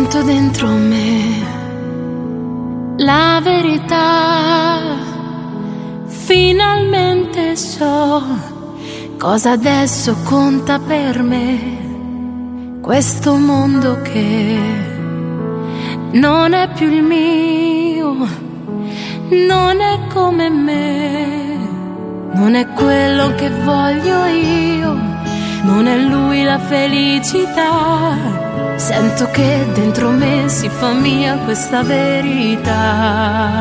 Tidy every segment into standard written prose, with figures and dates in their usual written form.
sento dentro me la verità, finalmente so cosa adesso conta per me, questo mondo che non è più il mio, non è come me, non è quello che voglio io, non è lui la felicità. Sento che dentro me si fa mia questa verità.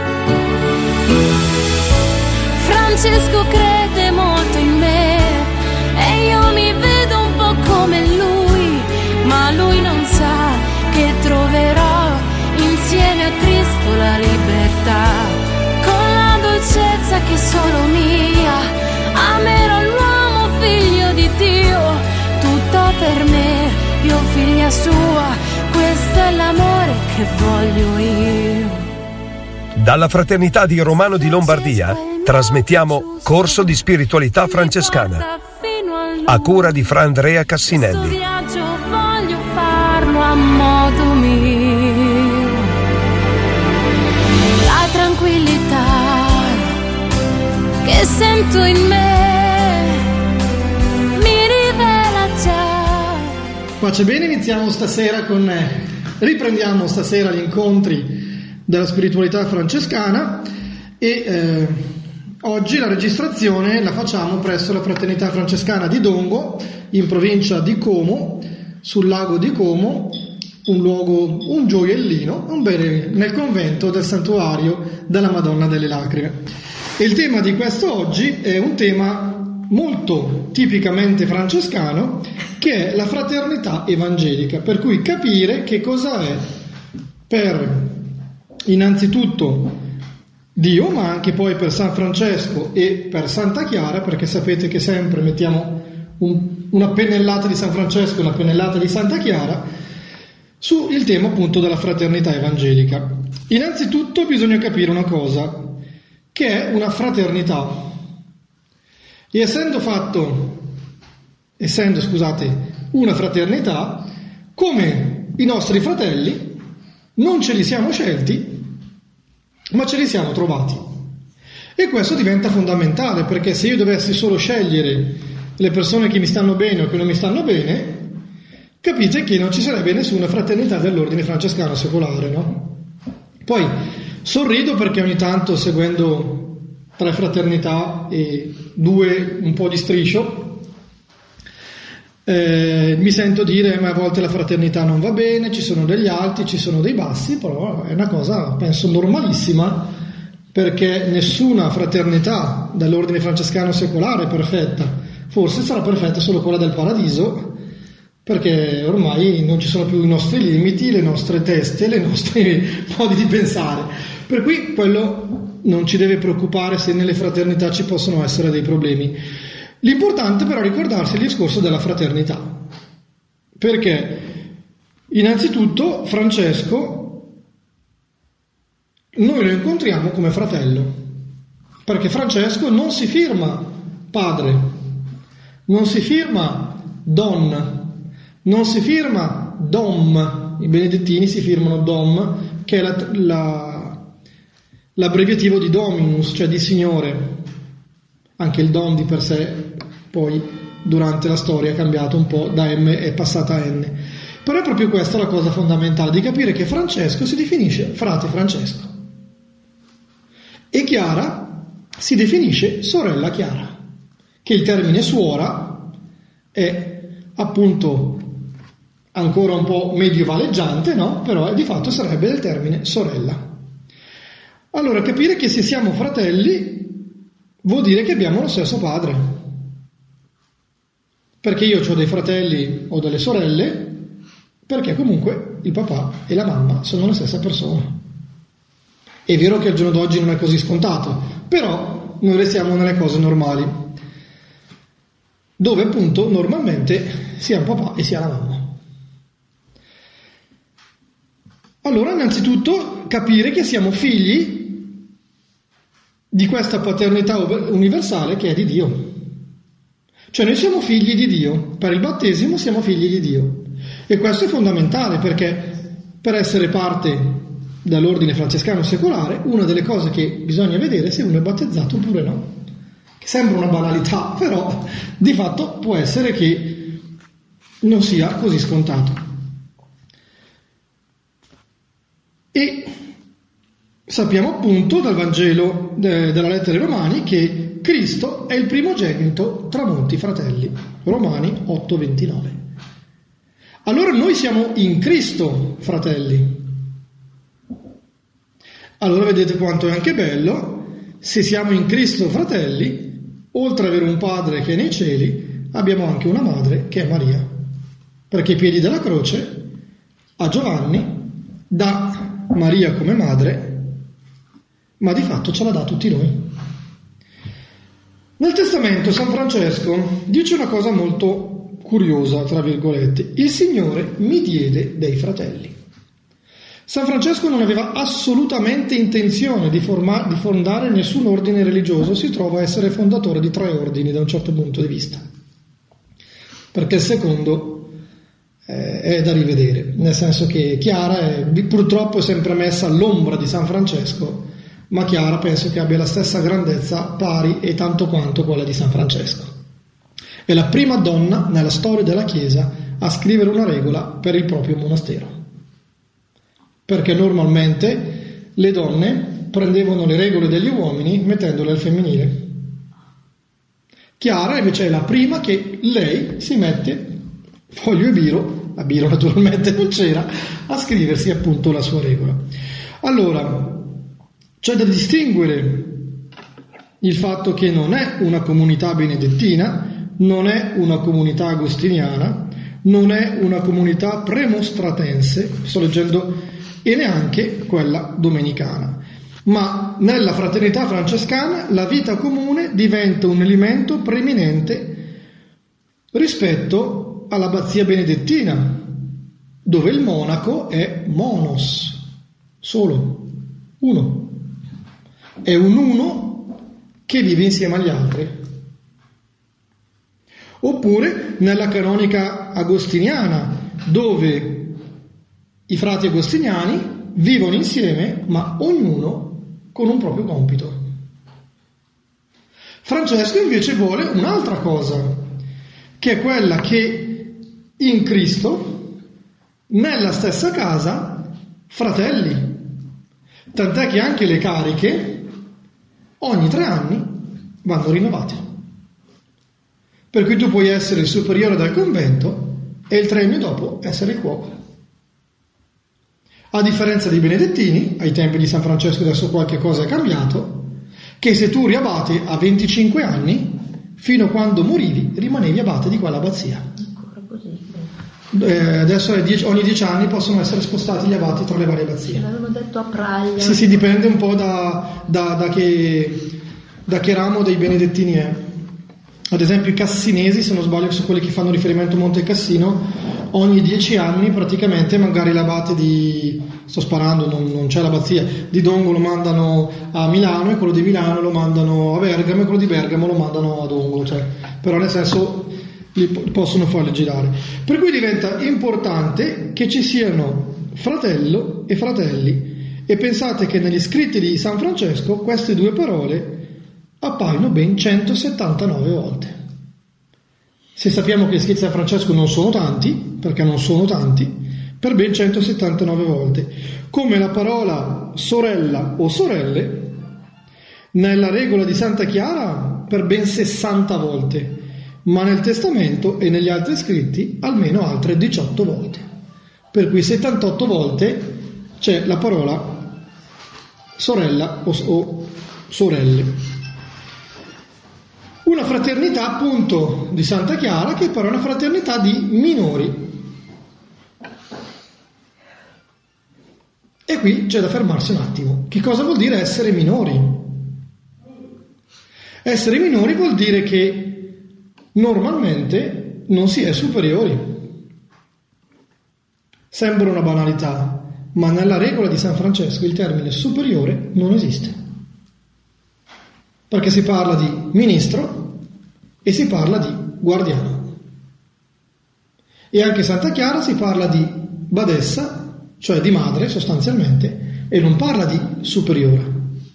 Francesco crede molto in me e io mi vedo un po' come lui, ma lui non sa che troverò insieme a Cristo la libertà, con la dolcezza che è solo mia. Amerò l'uomo figlio di Dio, tutto per me, io figlia sua, questo è l'amore che voglio io. Dalla Fraternità di Romano di Lombardia trasmettiamo Corso di Spiritualità Francescana a cura di Fra Andrea Cassinelli. Questo viaggio voglio farlo a modo mio. La tranquillità che sento in me mi rivela già. Pace bene, riprendiamo stasera gli incontri della spiritualità francescana e oggi la registrazione la facciamo presso la Fraternità Francescana di Dongo, in provincia di Como, sul lago di Como, un gioiellino, nel convento del santuario della Madonna delle Lacrime. E il tema di questo oggi è un tema molto tipicamente francescano, che è la fraternità evangelica, per cui capire che cosa è per innanzitutto Dio, ma anche poi per San Francesco e per Santa Chiara, perché sapete che sempre mettiamo una pennellata di San Francesco e una pennellata di Santa Chiara su il tema appunto della fraternità evangelica. Innanzitutto bisogna capire una cosa, che è una fraternità. E essendo una fraternità, come i nostri fratelli, non ce li siamo scelti, ma ce li siamo trovati. E questo diventa fondamentale, perché se io dovessi solo scegliere le persone che mi stanno bene o che non mi stanno bene, capite che non ci sarebbe nessuna fraternità dell'ordine francescano secolare, no? Poi sorrido perché ogni tanto, seguendo 3 fraternità e 2 un po' di striscio, mi sento dire ma a volte la fraternità non va bene, ci sono degli alti, ci sono dei bassi, però è una cosa penso normalissima, perché nessuna fraternità dell'ordine francescano secolare è perfetta, forse sarà perfetta solo quella del paradiso, perché ormai non ci sono più i nostri limiti, le nostre teste, i nostri modi di pensare, per cui quello non ci deve preoccupare se nelle fraternità ci possono essere dei problemi. L'importante però è ricordarsi il discorso della fraternità, perché innanzitutto Francesco noi lo incontriamo come fratello, perché Francesco non si firma padre, non si firma don, non si firma dom, i benedettini si firmano dom, che è l'abbreviativo di dominus, cioè di signore. Anche il don di per sé poi durante la storia è cambiato un po', da M è passata a N. Però è proprio questa la cosa fondamentale, di capire che Francesco si definisce frate Francesco e Chiara si definisce sorella Chiara, che il termine suora è appunto ancora un po' mediovaleggiante, no? Però di fatto sarebbe del termine sorella. Allora, capire che se siamo fratelli vuol dire che abbiamo lo stesso padre, perché io ho dei fratelli o delle sorelle, perché comunque il papà e la mamma sono la stessa persona. È vero che al giorno d'oggi non è così scontato, però noi restiamo nelle cose normali, dove appunto normalmente sia il papà e sia la mamma. Allora, innanzitutto capire che siamo figli di questa paternità universale che è di Dio. Cioè noi siamo figli di Dio, per il battesimo siamo figli di Dio. E questo è fondamentale, perché per essere parte dell'ordine francescano secolare, una delle cose che bisogna vedere è se uno è battezzato oppure no. Che sembra una banalità, però di fatto può essere che non sia così scontato. E sappiamo appunto dal Vangelo della lettera ai Romani che Cristo è il primogenito tra molti fratelli. Romani 8:29. Allora noi siamo in Cristo, fratelli. Allora vedete quanto è anche bello, se siamo in Cristo, fratelli, oltre ad avere un padre che è nei cieli, abbiamo anche una madre che è Maria. Perché ai piedi della croce, a Giovanni, dà Maria come madre, ma di fatto ce la dà a tutti noi. Nel Testamento San Francesco dice una cosa molto curiosa, tra virgolette: il Signore mi diede dei fratelli. San Francesco non aveva assolutamente intenzione di fondare nessun ordine religioso, si trova a essere fondatore di 3 ordini da un certo punto di vista, perché il secondo è da rivedere, nel senso che Chiara purtroppo è sempre messa all'ombra di San Francesco, ma Chiara penso che abbia la stessa grandezza, pari e tanto quanto quella di San Francesco. È la prima donna nella storia della Chiesa a scrivere una regola per il proprio monastero, perché normalmente le donne prendevano le regole degli uomini mettendole al femminile. Chiara invece è la prima che lei si mette foglio e biro, la biro naturalmente non c'era, a scriversi appunto la sua regola. Allora, c'è da distinguere il fatto che non è una comunità benedettina, non è una comunità agostiniana, non è una comunità premostratense, sto leggendo, e neanche quella domenicana. Ma nella fraternità francescana la vita comune diventa un elemento preeminente rispetto all'abbazia benedettina, dove il monaco è monos, solo, uno. È un uno che vive insieme agli altri. Oppure nella canonica agostiniana, dove i frati agostiniani vivono insieme, ma ognuno con un proprio compito. Francesco invece vuole un'altra cosa, che è quella che in Cristo, nella stessa casa, fratelli. Tant'è che anche le cariche ogni 3 anni vanno rinnovate. Per cui tu puoi essere il superiore del convento e il 3 anni dopo essere il cuoco. A differenza dei benedettini, ai tempi di San Francesco adesso qualche cosa è cambiato, che se tu eri abate a 25 anni, fino a quando morivi, rimanevi abate di quell'abbazia. Adesso ogni 10 anni possono essere spostati gli abati tra le varie abbazie. L'avevano detto a Praglia. Sì, dipende un po' da che ramo dei benedettini è. Ad esempio i cassinesi, se non sbaglio, sono quelli che fanno riferimento a Monte Cassino, ogni 10 anni praticamente magari l'abate sto sparando, non c'è l'abbazia, di Dongo lo mandano a Milano e quello di Milano lo mandano a Bergamo e quello di Bergamo lo mandano a Dongo, però nel senso li possono farli girare. Per cui diventa importante che ci siano fratello e fratelli, e pensate che negli scritti di San Francesco queste 2 parole appaiono ben 179 volte. Se sappiamo che gli scritti di San Francesco non sono tanti, perché non sono tanti, per ben 179 volte. Come la parola sorella o sorelle, nella regola di Santa Chiara per ben 60 volte, ma nel Testamento e negli altri scritti almeno altre 18 volte. Per cui 78 volte c'è la parola sorella o sorelle. Una fraternità appunto di Santa Chiara, che però è una fraternità di minori. E qui c'è da fermarsi un attimo. Che cosa vuol dire essere minori? Essere minori vuol dire che normalmente non si è superiori. Sembra una banalità, ma nella regola di San Francesco il termine superiore non esiste. Perché si parla di ministro e si parla di guardiano. E anche Santa Chiara si parla di badessa cioè di madre sostanzialmente, e non parla di superiore.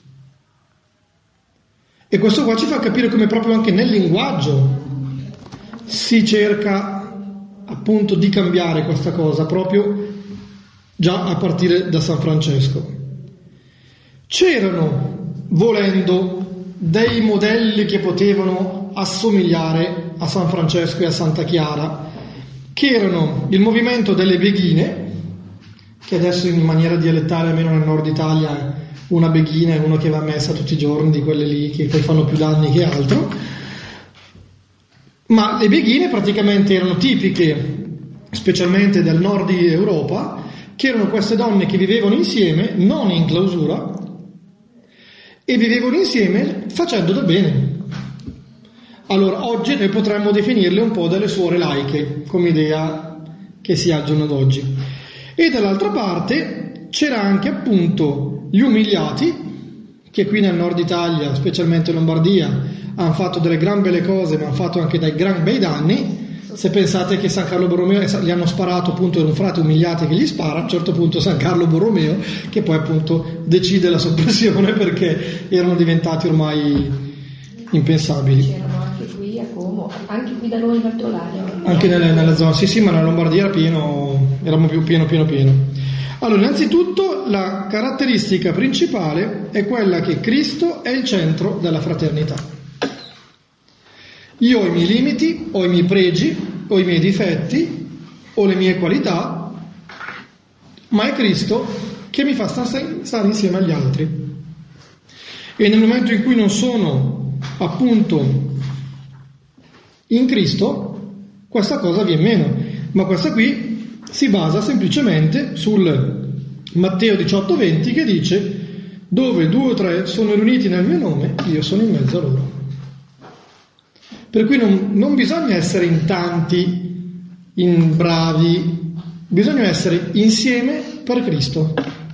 E questo qua ci fa capire come proprio anche nel linguaggio si cerca appunto di cambiare questa cosa, proprio già a partire da San Francesco. C'erano, volendo, dei modelli che potevano assomigliare a San Francesco e a Santa Chiara, che erano il movimento delle beghine, che adesso in maniera dialettale, almeno nel nord Italia, una beghina è uno che va a messa tutti i giorni, di quelle lì che poi fanno più danni che altro. Ma le beghine praticamente erano tipiche, specialmente del nord di Europa, che erano queste donne che vivevano insieme, non in clausura, e vivevano insieme facendo del bene. Allora, oggi noi potremmo definirle un po' delle suore laiche, come idea che si ha al giorno d'oggi. E dall'altra parte c'era anche appunto gli umiliati, che qui nel nord Italia, specialmente in Lombardia, hanno fatto delle gran belle cose, ma hanno fatto anche dei gran bei danni. Se pensate che San Carlo Borromeo gli hanno sparato, appunto, era un frate umiliati che gli spara, a un certo punto San Carlo Borromeo, che poi appunto decide la soppressione perché erano diventati ormai impensabili. C'erano anche qui a Como, anche qui da noi in Ortolano. Anche nella zona, sì, ma nella Lombardia era pieno, eravamo più pieno. Allora, innanzitutto la caratteristica principale è quella che Cristo è il centro della fraternità. Io ho i miei limiti, ho i miei pregi, ho i miei difetti, ho le mie qualità, ma è Cristo che mi fa stare insieme agli altri. E nel momento in cui non sono appunto in Cristo, questa cosa viene meno. Ma questa qui si basa semplicemente sul Matteo 18,20 che dice: dove 2 o 3 sono riuniti nel mio nome, io sono in mezzo a loro. Per cui non bisogna essere in tanti, in bravi, bisogna essere insieme per Cristo.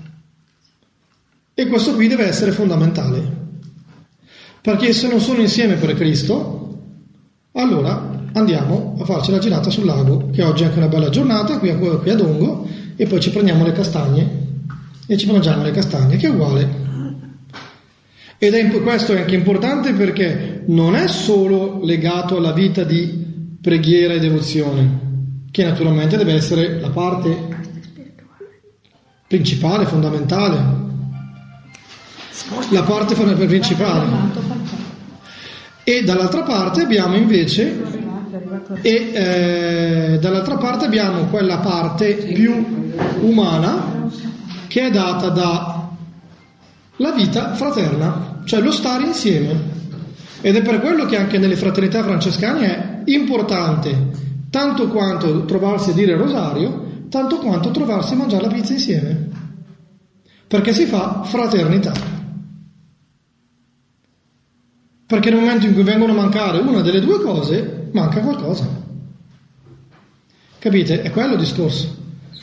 E questo qui deve essere fondamentale. Perché se non sono insieme per Cristo, allora andiamo a farci la girata sul lago, che oggi è anche una bella giornata, qui a Dongo, e poi ci prendiamo le castagne e ci mangiamo le castagne, che è uguale. Ed questo è anche importante perché non è solo legato alla vita di preghiera e devozione, che naturalmente deve essere la parte principale, fondamentale. La parte principale. E dall'altra parte abbiamo invece dall'altra parte abbiamo quella parte più umana che è data dalla vita fraterna, cioè lo stare insieme. Ed è per quello che anche nelle fraternità francescane è importante tanto quanto trovarsi a dire il rosario, tanto quanto trovarsi a mangiare la pizza insieme, perché si fa fraternità. Perché nel momento in cui vengono a mancare una delle due cose, manca qualcosa. Capite? È quello il discorso.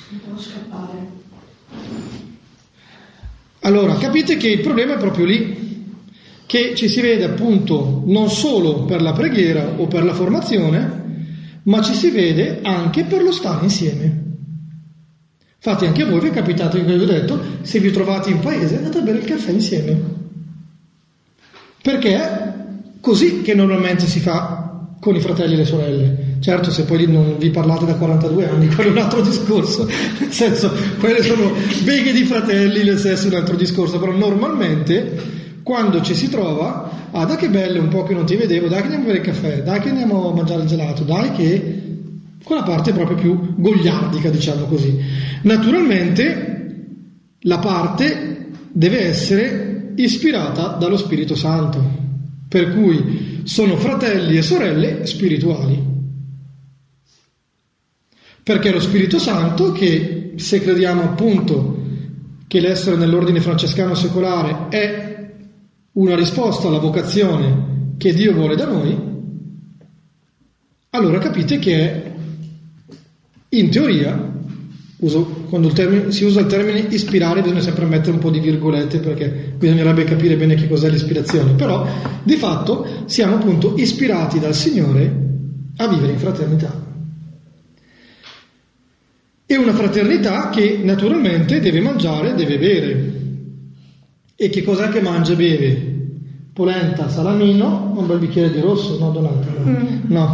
Allora, capite che il problema è proprio lì, che ci si vede appunto non solo per la preghiera o per la formazione, ma ci si vede anche per lo stare insieme. Infatti anche a voi vi è capitato, che vi ho detto, se vi trovate in paese andate a bere il caffè insieme, perché è così che normalmente si fa con i fratelli e le sorelle. Certo, se poi non vi parlate da 42 anni, quello è un altro discorso, nel senso, quelle sono beghe di fratelli, nel senso è un altro discorso, però normalmente quando ci si trova, dai che bello, un po' che non ti vedevo, dai che andiamo a bere il caffè, dai che andiamo a mangiare il gelato, dai che... quella parte proprio più goliardica, diciamo così. Naturalmente la parte deve essere ispirata dallo Spirito Santo, per cui sono fratelli e sorelle spirituali. Perché è lo Spirito Santo che, se crediamo appunto che l'essere nell'ordine francescano secolare è una risposta alla vocazione che Dio vuole da noi, allora capite che in teoria, quando si usa il termine ispirare bisogna sempre mettere un po' di virgolette perché bisognerebbe capire bene che cos'è l'ispirazione, però di fatto siamo appunto ispirati dal Signore a vivere in fraternità. e una fraternità che naturalmente deve mangiare, deve bere. E che cos'è che mangia e beve? Polenta, salamino, un bel bicchiere di rosso, no Donato? No.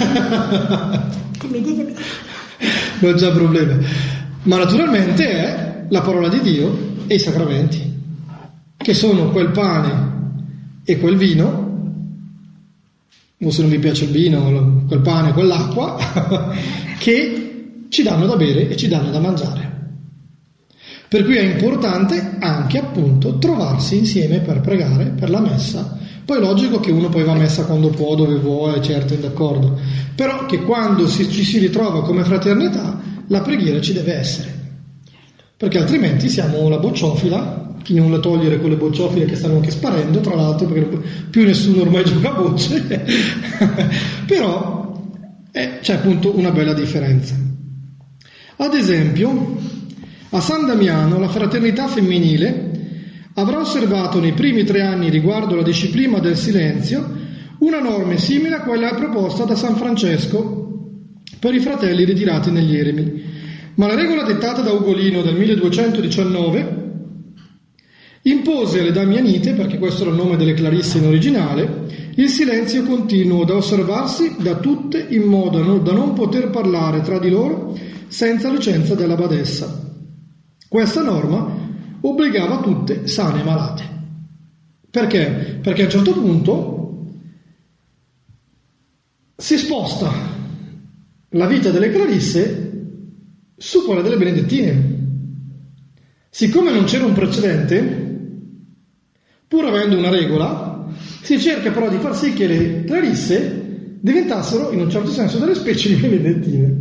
Non c'è problema. Ma naturalmente è la parola di Dio e i sacramenti, che sono quel pane e quel vino, o se non vi piace il vino, quel pane e quell'acqua, che ci danno da bere e ci danno da mangiare. Per cui è importante anche appunto trovarsi insieme per pregare, per la messa. Poi è logico che uno poi va a messa quando può, dove vuole, certo è d'accordo, però che quando ci si ritrova come fraternità la preghiera ci deve essere, perché altrimenti siamo la bocciofila, chi non la togliere con le bocciofile che stanno anche sparendo, tra l'altro, perché più nessuno ormai gioca a bocce, però c'è appunto una bella differenza. Ad esempio, a San Damiano la fraternità femminile avrà osservato nei primi 3 anni riguardo alla disciplina del silenzio una norma simile a quella proposta da San Francesco per i fratelli ritirati negli eremi, ma la regola dettata da Ugolino del 1219 impose alle Damianite, perché questo era il nome delle Clarisse in originale, il silenzio continuo da osservarsi da tutte in modo da non poter parlare tra di loro senza licenza della badessa. Questa norma obbligava tutte sane e malate. Perché? Perché a un certo punto si sposta la vita delle Clarisse su quella delle Benedettine. Siccome non c'era un precedente, pur avendo una regola, si cerca però di far sì che le Clarisse diventassero in un certo senso delle specie di Benedettine.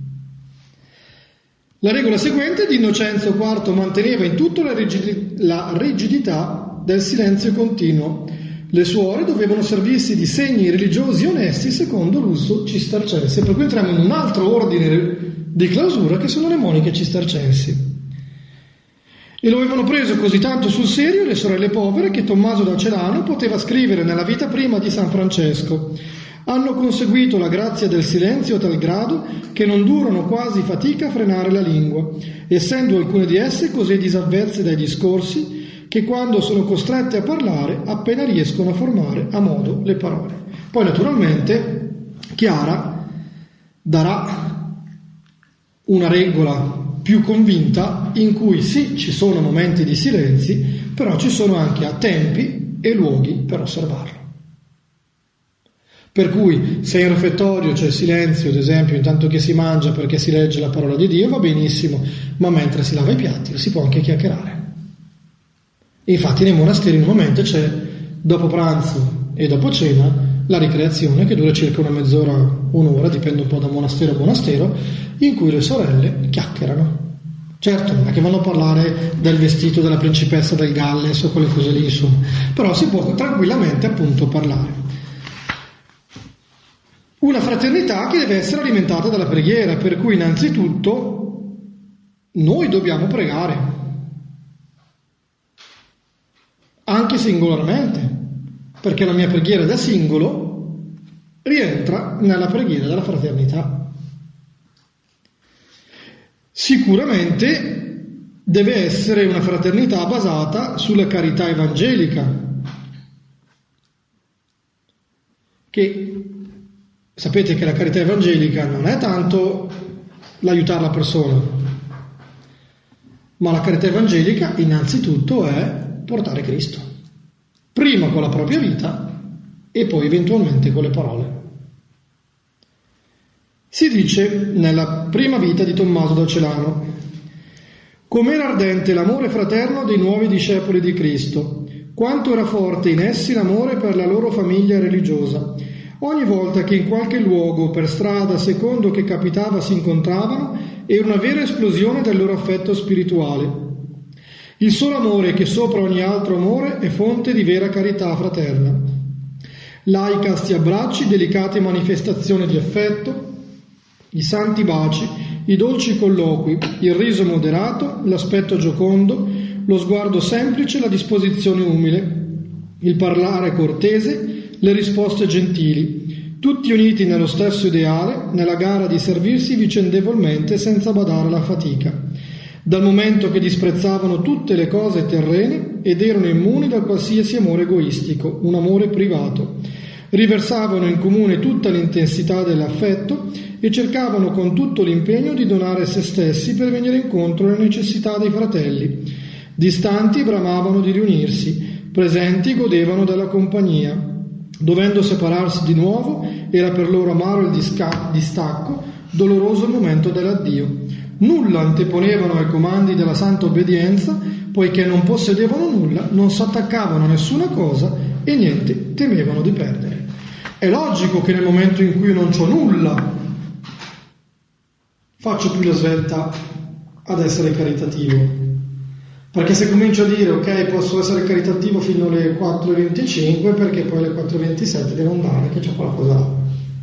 La regola seguente di Innocenzo IV manteneva in tutto la rigidità del silenzio continuo. Le suore dovevano servirsi di segni religiosi onesti secondo l'uso cistercense, per cui entriamo in un altro ordine di clausura che sono le monache cistercensi. E lo avevano preso così tanto sul serio le sorelle povere che Tommaso da Celano poteva scrivere nella vita prima di San Francesco: hanno conseguito la grazia del silenzio a tal grado che non durano quasi fatica a frenare la lingua, essendo alcune di esse così disavverse dai discorsi che quando sono costrette a parlare appena riescono a formare a modo le parole. Poi naturalmente Chiara darà una regola più convinta in cui sì, ci sono momenti di silenzi, però ci sono anche a tempi e luoghi per osservarlo. Per cui se in refettorio c'è il silenzio, ad esempio, intanto che si mangia perché si legge la parola di Dio, va benissimo, ma mentre si lava i piatti si può anche chiacchierare. Infatti nei monasteri in un momento c'è, dopo pranzo e dopo cena, la ricreazione che dura circa una mezz'ora, un'ora, dipende un po' da monastero a monastero, in cui le sorelle chiacchierano. Certo, non è che vanno a parlare del vestito della principessa del Galles o quelle cose lì, insomma, però si può tranquillamente appunto parlare. Una fraternità che deve essere alimentata dalla preghiera, per cui innanzitutto noi dobbiamo pregare, anche singolarmente, perché la mia preghiera da singolo rientra nella preghiera della fraternità. Sicuramente deve essere una fraternità basata sulla carità evangelica, che sapete che la carità evangelica non è tanto l'aiutare la persona, ma la carità evangelica innanzitutto è portare Cristo, prima con la propria vita e poi eventualmente con le parole. Si dice nella prima vita di Tommaso da Celano: com'era ardente l'amore fraterno dei nuovi discepoli di Cristo, quanto era forte in essi l'amore per la loro famiglia religiosa. Ogni volta che in qualche luogo, per strada, secondo che capitava, si incontravano, era una vera esplosione del loro affetto spirituale. Il solo amore che sopra ogni altro amore è fonte di vera carità fraterna. Là i casti abbracci, delicate manifestazioni di affetto, i santi baci, i dolci colloqui, il riso moderato, l'aspetto giocondo, lo sguardo semplice, la disposizione umile, il parlare cortese, le risposte gentili, tutti uniti nello stesso ideale, nella gara di servirsi vicendevolmente senza badare alla fatica, dal momento che disprezzavano tutte le cose terrene ed erano immuni da qualsiasi amore egoistico, un amore privato. Riversavano in comune tutta l'intensità dell'affetto e cercavano con tutto l'impegno di donare se stessi per venire incontro alle necessità dei fratelli. Distanti bramavano di riunirsi, presenti godevano della compagnia. Dovendo separarsi di nuovo, era per loro amaro il distacco, doloroso il momento dell'addio. Nulla anteponevano ai comandi della santa obbedienza, poiché non possedevano nulla, non s'attaccavano a nessuna cosa e niente temevano di perdere. È logico che nel momento in cui non c'ho nulla, faccio più la svelta ad essere caritativo. Perché se comincio a dire ok, posso essere caritativo fino alle 4:25, perché poi alle 4:27 devo andare, che c'è qualcosa là.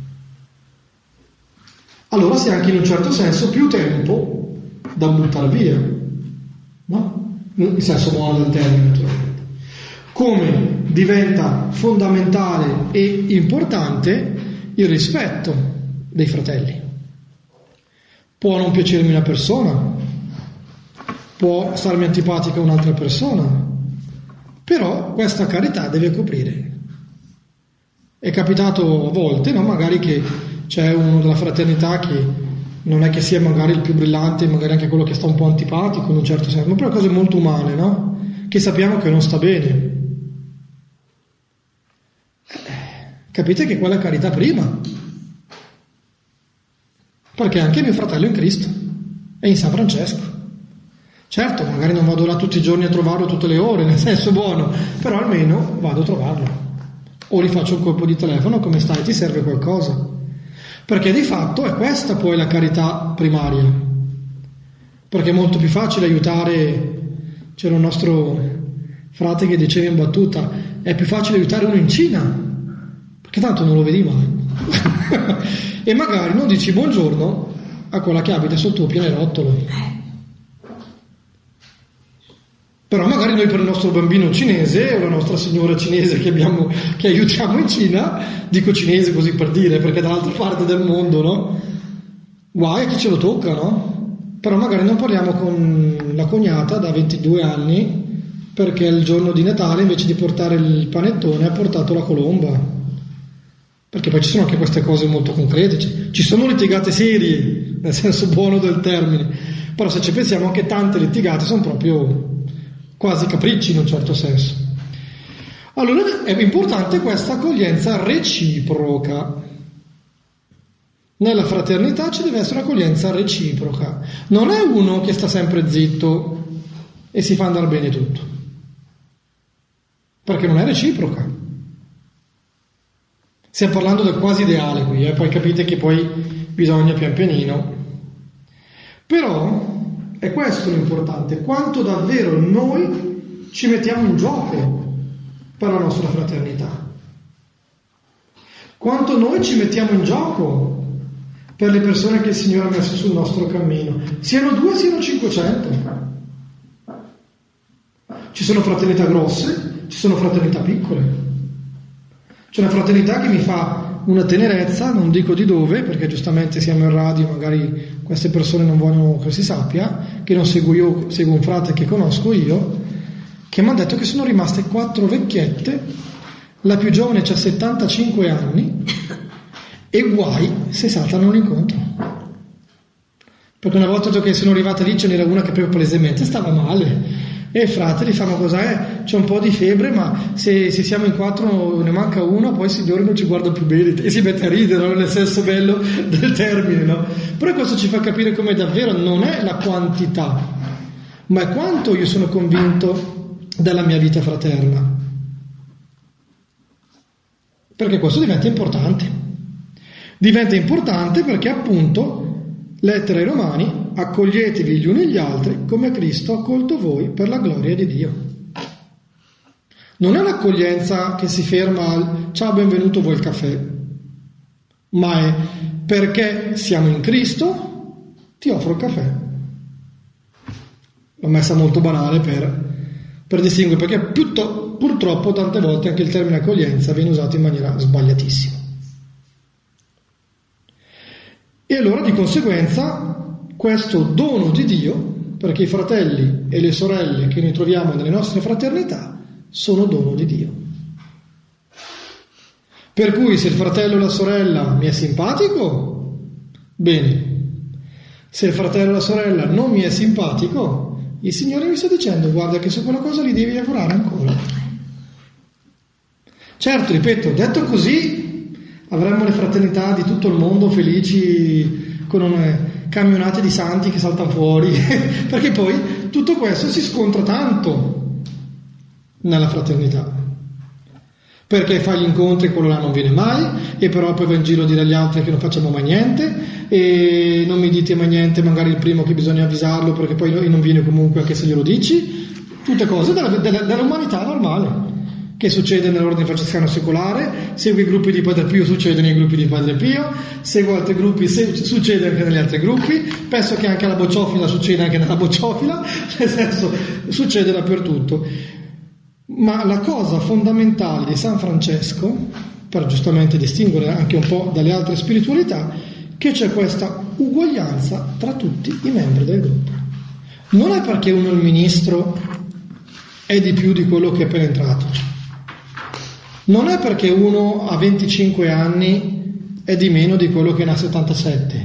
Allora si ha anche in un certo senso più tempo da buttare via, no? In senso buono del termine, naturalmente. Come diventa fondamentale e importante il rispetto dei fratelli. Può non piacermi una persona, può starmi antipatica un'altra persona, però questa carità deve coprire. È capitato a volte, no? Magari che c'è uno della fraternità che non è che sia magari il più brillante, magari anche quello che sta un po' antipatico in un certo senso, ma però cose molto umane, no? Che sappiamo che non sta bene. Capite che quella è carità prima, perché anche mio fratello in Cristo è in San Francesco. Certo, magari non vado là tutti i giorni a trovarlo tutte le ore, nel senso buono, però almeno vado a trovarlo. O gli faccio un colpo di telefono, come stai, ti serve qualcosa? Perché di fatto è questa poi la carità primaria. Perché è molto più facile aiutare, c'era un nostro frate che diceva in battuta, è più facile aiutare uno in Cina, perché tanto non lo vedi mai. E magari non dici buongiorno a quella che abita sul tuo pianerottolo. Però magari noi per il nostro bambino cinese o la nostra signora cinese che aiutiamo in Cina, dico cinese così per dire, perché dall'altra parte del mondo, no? Guai a chi ce lo tocca, no? Però magari non parliamo con la cognata da 22 anni perché il giorno di Natale invece di portare il panettone ha portato la colomba. Perché poi ci sono anche queste cose molto concrete, ci sono litigate serie, nel senso buono del termine, però se ci pensiamo anche tante litigate sono proprio quasi capricci in un certo senso. Allora è importante questa accoglienza reciproca. Nella fraternità ci deve essere un'accoglienza reciproca. Non è uno che sta sempre zitto e si fa andare bene tutto, perché non è reciproca. Stiamo parlando del quasi ideale qui, poi capite che poi bisogna pian pianino. Però è questo l'importante, quanto davvero noi ci mettiamo in gioco per la nostra fraternità. Quanto noi ci mettiamo in gioco per le persone che il Signore ha messo sul nostro cammino. Siano 2, siano 500. Ci sono fraternità grosse, ci sono fraternità piccole. C'è una fraternità che mi fa una tenerezza, non dico di dove, perché giustamente siamo in radio, magari queste persone non vogliono che si sappia, che non seguo io, seguo un frate che conosco io, che mi ha detto che sono rimaste 4 vecchiette, la più giovane ha 75 anni, e guai se saltano l'incontro. Perché una volta che sono arrivata lì ce n'era una che proprio palesemente stava male, e il frate gli fa: ma cos'è? C'è un po' di febbre, ma se siamo in 4 ne manca una, poi il Signore non ci guarda più bene, e si mette a ridere, no? Nel senso bello del termine, no? Però questo ci fa capire come davvero non è la quantità, ma è quanto io sono convinto della mia vita fraterna, perché questo diventa importante perché appunto lettera ai Romani: accoglietevi gli uni gli altri come Cristo ha accolto voi per la gloria di Dio. Non è un'accoglienza che si ferma al ciao, benvenuto, vuoi il caffè, ma è perché siamo in Cristo, ti offro il caffè. L'ho messa molto banale per distinguere, perché purtroppo tante volte anche il termine accoglienza viene usato in maniera sbagliatissima. E allora di conseguenza questo dono di Dio, perché i fratelli e le sorelle che noi troviamo nelle nostre fraternità sono dono di Dio. Per cui se il fratello o la sorella mi è simpatico, bene. Se il fratello o la sorella non mi è simpatico, il Signore mi sta dicendo: guarda che su quella cosa lì devi lavorare ancora. Certo, ripeto, detto così avremmo le fraternità di tutto il mondo felici con camionate di santi che saltano fuori, perché poi tutto questo si scontra tanto nella fraternità. Perché fa gli incontri e quello là non viene mai, e però poi va in giro a dire agli altri che non facciamo mai niente, e non mi dite mai niente, magari il primo che bisogna avvisarlo perché poi non viene comunque anche se glielo dici. Tutte cose dell'umanità normale che succede nell'ordine francescano secolare. Segui i gruppi di Padre Pio, succede nei gruppi di Padre Pio, seguo altri gruppi, succede anche negli altri gruppi, penso che anche alla bocciofila succede anche nella bocciofila, nel senso succede dappertutto. Ma la cosa fondamentale di San Francesco, per giustamente distinguere anche un po' dalle altre spiritualità, che c'è questa uguaglianza tra tutti i membri del gruppo. Non è perché uno è il ministro è di più di quello che è appena entrato, non è perché uno ha 25 anni è di meno di quello che ne ha 77,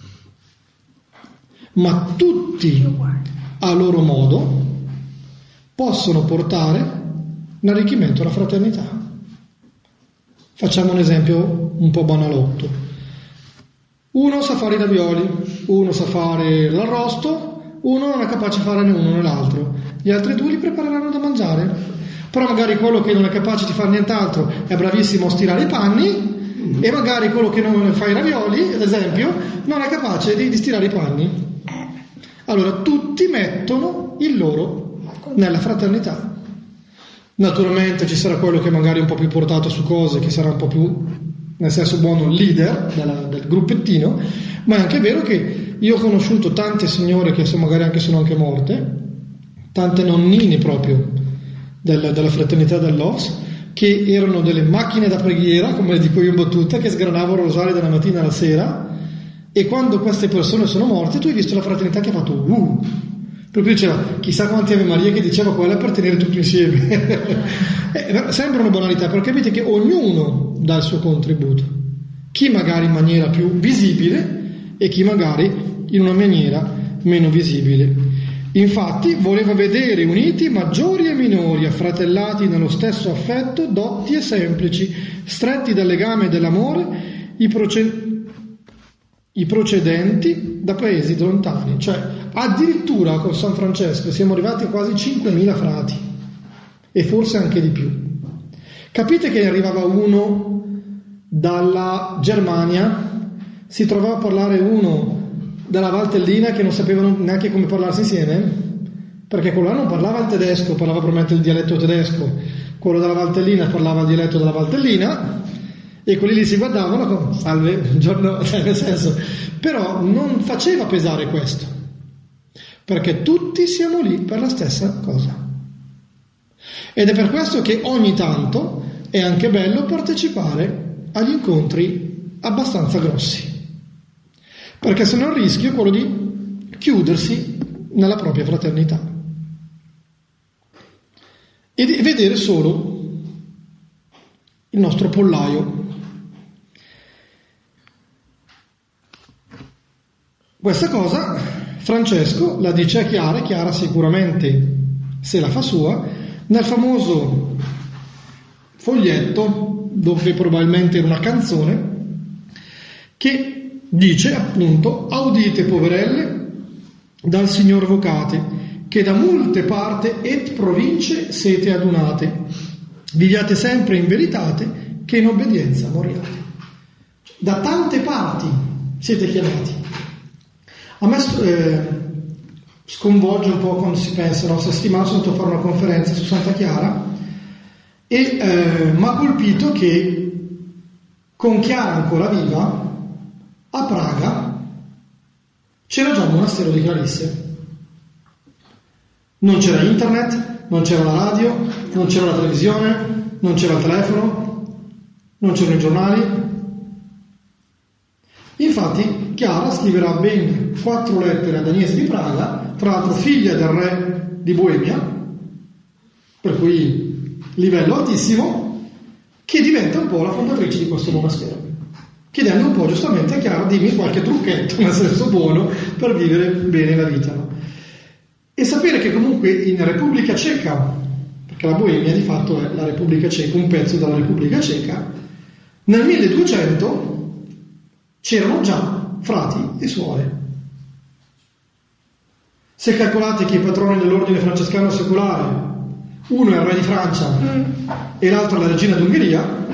ma tutti a loro modo possono portare l'arricchimento alla fraternità. Facciamo un esempio un po' banalotto: uno sa fare i ravioli, uno sa fare l'arrosto, uno non è capace di fare né uno né l'altro, gli altri due li prepareranno da mangiare, però magari quello che non è capace di fare nient'altro è bravissimo a stirare i panni, e magari quello che non fa i ravioli, ad esempio, non è capace di stirare i panni. Allora tutti mettono il loro nella fraternità. Naturalmente ci sarà quello che magari è un po' più portato su cose, che sarà un po' più, nel senso buono, leader del gruppettino, ma è anche vero che io ho conosciuto tante signore che magari anche sono anche morte, tante nonnine proprio della fraternità dell'Os, che erano delle macchine da preghiera, come le dico io in battuta, che sgranavano il rosario dalla mattina alla sera, e quando queste persone sono morte tu hai visto la fraternità che ha fatto proprio diceva, chissà quanti Ave Maria che diceva quella per tenere tutti insieme. Sembrano banalità, però capite che ognuno dà il suo contributo, chi magari in maniera più visibile e chi magari in una maniera meno visibile. Infatti voleva vedere uniti maggiori e minori, affratellati nello stesso affetto, dotti e semplici, stretti dal legame dell'amore, i procedenti da paesi lontani. Cioè addirittura con San Francesco siamo arrivati a quasi 5.000 frati, e forse anche di più. Capite che arrivava uno dalla Germania, si trovava a parlare uno dalla Valtellina che non sapevano neanche come parlarsi insieme, perché quello là non parlava il tedesco, parlava probabilmente il dialetto tedesco, quello dalla Valtellina parlava il dialetto della Valtellina, e quelli lì si guardavano con salve, buongiorno, nel senso, però non faceva pesare questo, perché tutti siamo lì per la stessa cosa. Ed è per questo che ogni tanto è anche bello partecipare agli incontri abbastanza grossi, perché se no il rischio è quello di chiudersi nella propria fraternità e di vedere solo il nostro pollaio. Questa cosa Francesco la dice chiara sicuramente, se la fa sua, nel famoso foglietto, dove probabilmente era una canzone, che dice appunto: audite poverelle dal Signor vocate, che da molte parte et province siete adunate, viviate sempre in veritate, che in obbedienza moriate. Da tante parti siete chiamati. A me sconvolge un po' quando si pensa, no? Settimana sono andato a fare una conferenza su Santa Chiara e mi ha colpito che con Chiara ancora viva a Praga c'era già il monastero di Clarisse. Non c'era internet, non c'era la radio, non c'era la televisione, non c'era il telefono, non c'erano i giornali. Infatti Chiara scriverà ben 4 lettere ad Agnese di Praga, tra l'altro figlia del re di Boemia, per cui livello altissimo, che diventa un po' la fondatrice di questo monastero, chiedendo un po' giustamente a Chiara: dimmi qualche trucchetto, nel senso buono, per vivere bene la vita, no? E sapere che comunque in Repubblica Ceca, perché la Boemia di fatto è la Repubblica Ceca, un pezzo della Repubblica Ceca, nel 1200 c'erano già frati e suore. Se calcolate che i patroni dell'ordine francescano secolare, uno è il re di Francia e l'altro è la regina d'Ungheria,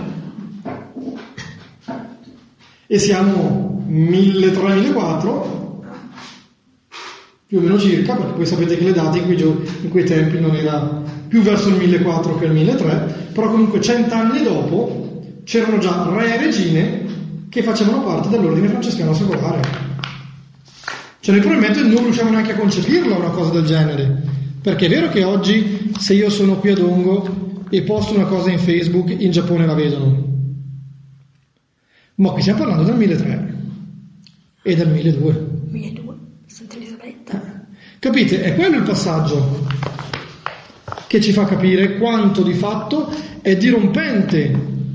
e siamo 1300-1400 più o meno circa, perché poi sapete che le date in quei tempi non era più verso il 1400 che il 1300, però comunque 100 anni dopo c'erano già re e regine che facevano parte dell'ordine francescano secolare. Cioè noi probabilmente non riusciamo neanche a concepirla una cosa del genere, perché è vero che oggi se io sono qui a Dongo e posto una cosa in Facebook, in Giappone la vedono, ma qui stiamo parlando del 1300 e del 1200. Santa Elisabetta. Capite? È quello il passaggio che ci fa capire quanto di fatto è dirompente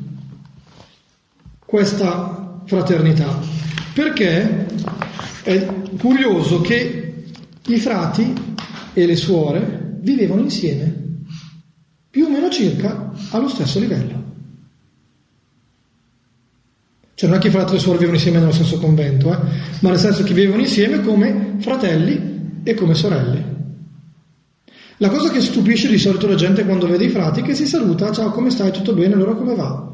questa fraternità, perché è curioso che i frati e le suore vivevano insieme più o meno circa allo stesso livello. Cioè non è che i frati e le suore vivono insieme nello stesso convento, ma nel senso che vivono insieme come fratelli e come sorelle. La cosa che stupisce di solito la gente quando vede i frati è che si saluta: ciao, come stai, tutto bene, allora come va?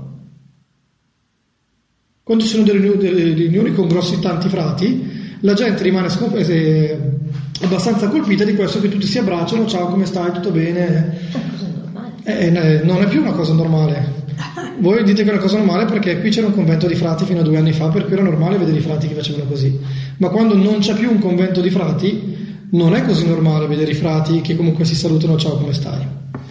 Quando ci sono delle riunioni con tanti frati, la gente rimane abbastanza colpita di questo, che tutti si abbracciano: ciao, come stai, tutto bene? Non è più una cosa normale. Voi dite che è una cosa normale perché qui c'era un convento di frati fino a 2 anni fa, per cui era normale vedere i frati che facevano così. Ma quando non c'è più un convento di frati, non è così normale vedere i frati che comunque si salutano: ciao, come stai?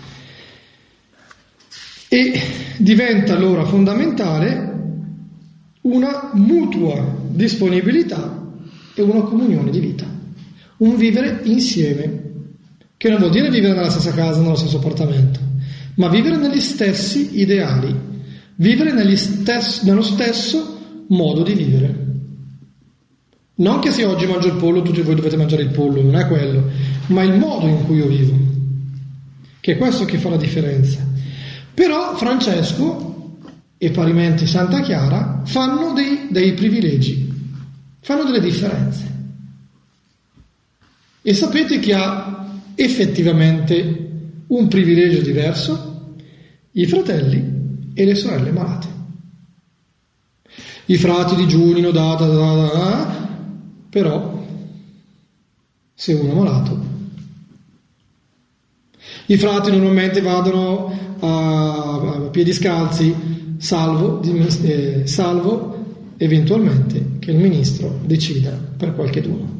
E diventa allora fondamentale una mutua disponibilità e una comunione di vita, un vivere insieme, che non vuol dire vivere nella stessa casa, nello stesso appartamento, ma vivere negli stessi ideali, vivere nello stesso modo di vivere. Non che se oggi mangio il pollo tutti voi dovete mangiare il pollo, non è quello, ma il modo in cui io vivo, che è questo che fa la differenza. Però Francesco e parimenti Santa Chiara fanno dei privilegi, fanno delle differenze. E sapete chi ha effettivamente un privilegio diverso? I fratelli e le sorelle malate. I frati digiunino, però se uno è malato, i frati normalmente vadano a piedi scalzi, salvo eventualmente che il ministro decida per qualcheduno.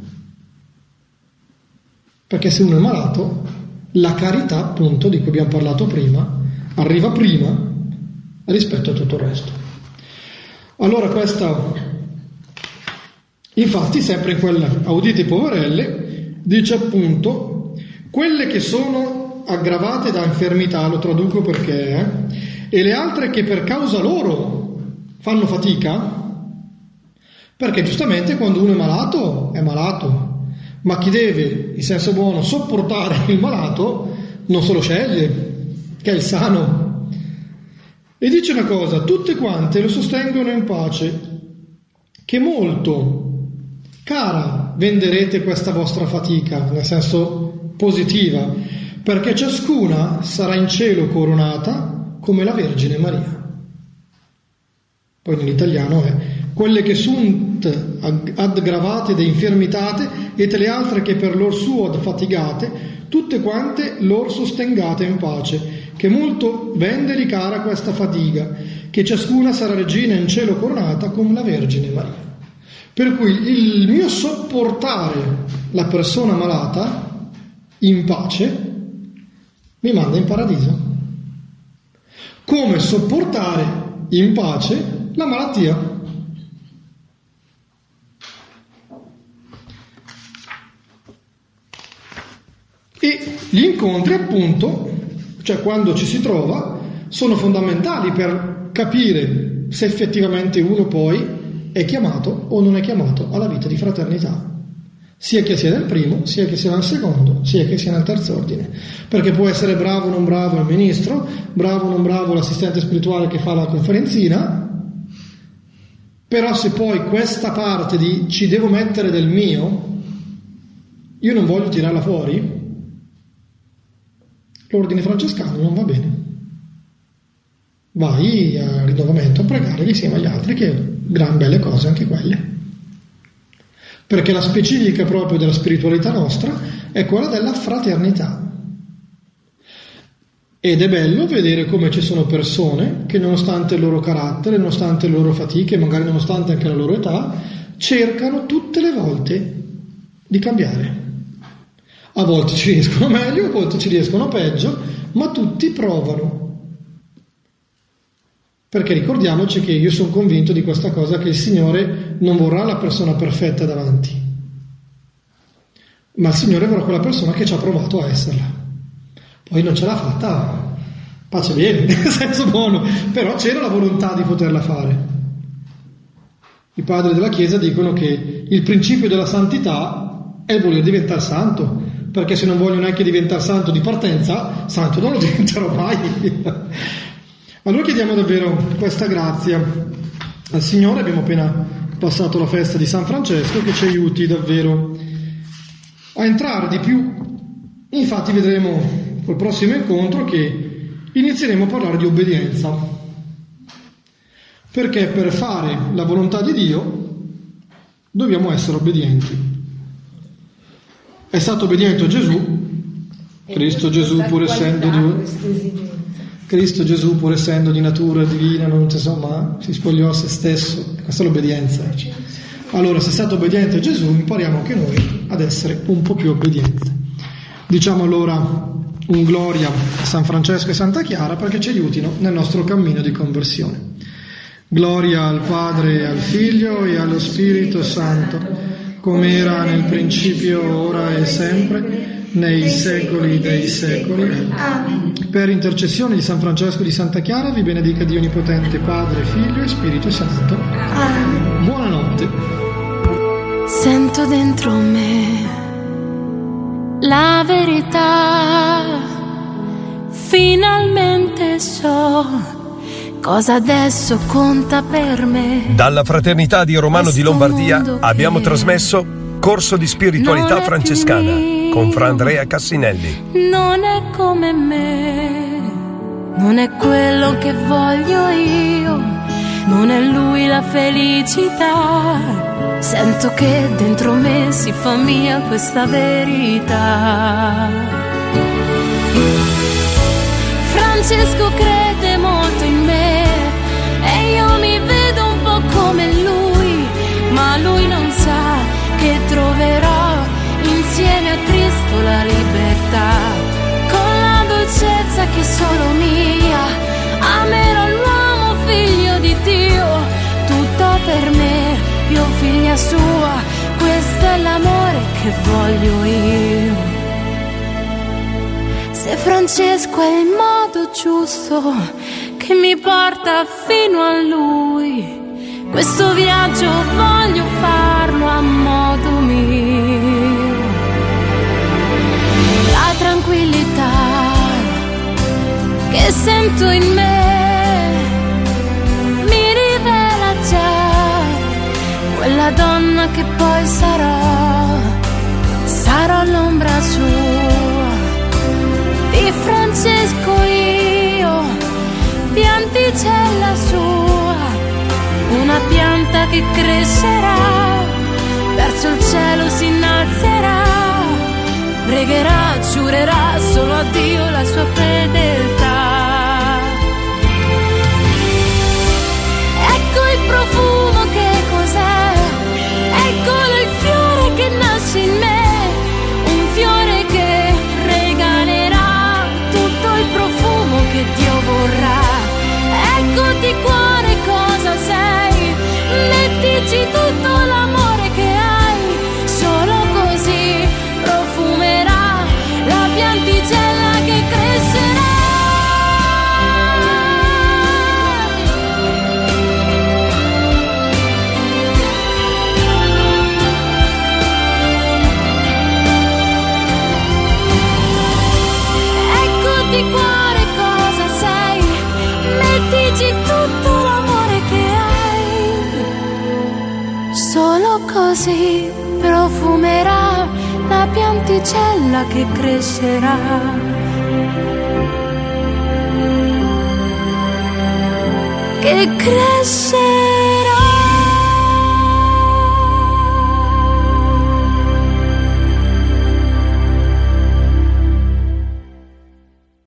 Perché se uno è malato, la carità, appunto, di cui abbiamo parlato prima, arriva prima rispetto a tutto il resto. Allora questa, infatti, sempre in quella Audite poverelle, dice appunto: quelle che sono aggravate da infermità, lo traduco perché, e le altre che per causa loro fanno fatica, perché giustamente quando uno è malato, ma chi deve, in senso buono, sopportare il malato non se lo sceglie, che è il sano. E dice una cosa: tutte quante lo sostengono in pace, che molto cara venderete questa vostra fatica, nel senso positiva, perché ciascuna sarà in cielo coronata come la Vergine Maria. Poi nell'italiano è: quelle che sunt aggravate de infermitate et le altre che per lor suo fatigate, tutte quante lor sostengate in pace, che molto venderi cara questa fatica, che ciascuna sarà regina in cielo coronata come la Vergine Maria. Per cui il mio sopportare la persona malata in pace mi manda in paradiso, come sopportare in pace la malattia. E gli incontri, appunto, cioè quando ci si trova, sono fondamentali per capire se effettivamente uno poi è chiamato o non è chiamato alla vita di fraternità, sia che sia nel primo, sia che sia nel secondo, sia che sia nel terzo ordine, perché può essere bravo o non bravo il ministro, bravo o non bravo l'assistente spirituale che fa la conferenzina, però se poi questa parte di ci devo mettere del mio, io non voglio tirarla fuori, l'ordine francescano non va bene. Vai al rinnovamento a pregare insieme agli altri, che gran belle cose anche quelle, perché la specifica proprio della spiritualità nostra è quella della fraternità. Ed è bello vedere come ci sono persone che, nonostante il loro carattere, nonostante le loro fatiche, magari nonostante anche la loro età, cercano tutte le volte di cambiare. A volte ci riescono meglio, a volte ci riescono peggio, ma tutti provano. Perché ricordiamoci che io sono convinto di questa cosa, che il Signore non vorrà la persona perfetta davanti, ma il Signore vorrà quella persona che ci ha provato a esserla. Poi non ce l'ha fatta, pace bene, nel senso buono, però c'era la volontà di poterla fare. I padri della Chiesa dicono che il principio della santità è il voler diventare santo, perché se non voglio neanche diventare santo di partenza, santo non lo diventerò mai. Allora chiediamo davvero questa grazia al Signore. Abbiamo appena passato la festa di San Francesco, che ci aiuti davvero a entrare di più. Infatti vedremo col prossimo incontro che inizieremo a parlare di obbedienza, perché per fare la volontà di Dio dobbiamo essere obbedienti. È stato obbediente a Gesù, Cristo Gesù pur essendo di natura divina, non insomma, si spogliò a se stesso. Questa è l'obbedienza. Allora, se è stato obbediente a Gesù, impariamo anche noi ad essere un po' più obbedienti. Diciamo allora un gloria a San Francesco e Santa Chiara perché ci aiutino nel nostro cammino di conversione. Gloria al Padre, al Figlio e allo Spirito Santo, come era nel principio, ora e sempre, nei secoli dei secoli. Amen. Per intercessione di San Francesco e di Santa Chiara vi benedica Dio Onnipotente, Padre, Figlio e Spirito Santo. Amen. Buonanotte. Sento dentro me la verità, finalmente so cosa adesso conta per me. Dalla Fraternità di Romano di Lombardia abbiamo trasmesso Corso di Spiritualità Francescana con Fra Andrea Cassinelli. Non è come me, non è quello che voglio io, non è lui la felicità. Sento che dentro me si fa mia questa verità. Francesco crede molto in me e io mi vedo un po' come lui, ma lui non sa che troverò insieme a Cristo la libertà, con la dolcezza che è solo mia. Amerò l'uomo figlio di Dio, tutto per me, io figlia sua, questo è l'amore che voglio io. Se Francesco è il modo giusto che mi porta fino a lui, questo viaggio voglio farlo a modo mio. La tranquillità che sento in me mi rivela già quella donna che poi sarò l'ombra sua. Di Francesco io, pianticella sua, una pianta che crescerà, verso il cielo si innalzerà, pregherà, giurerà solo a Dio la sua fedeltà. Ecco il profumo che cos'è, eccolo il fiore che nasce in me, un fiore che regalerà tutto il profumo che Dio vorrà. Eccoti cuore cosa sei, mettici tutto l'amore che hai, solo così profumerà la dici tutto l'amore che hai. Solo così profumerà la pianticella che crescerà. Che crescerà.